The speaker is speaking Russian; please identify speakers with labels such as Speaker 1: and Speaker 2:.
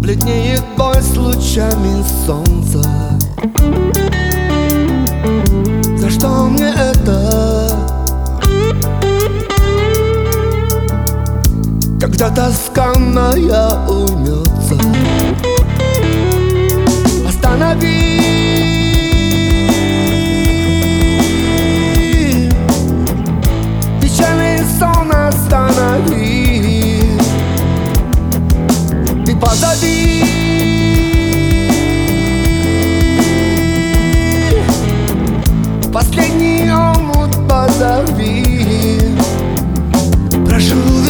Speaker 1: бледнеет боль с лучами солнца. За что мне это? Когда тоска моя уймется, останови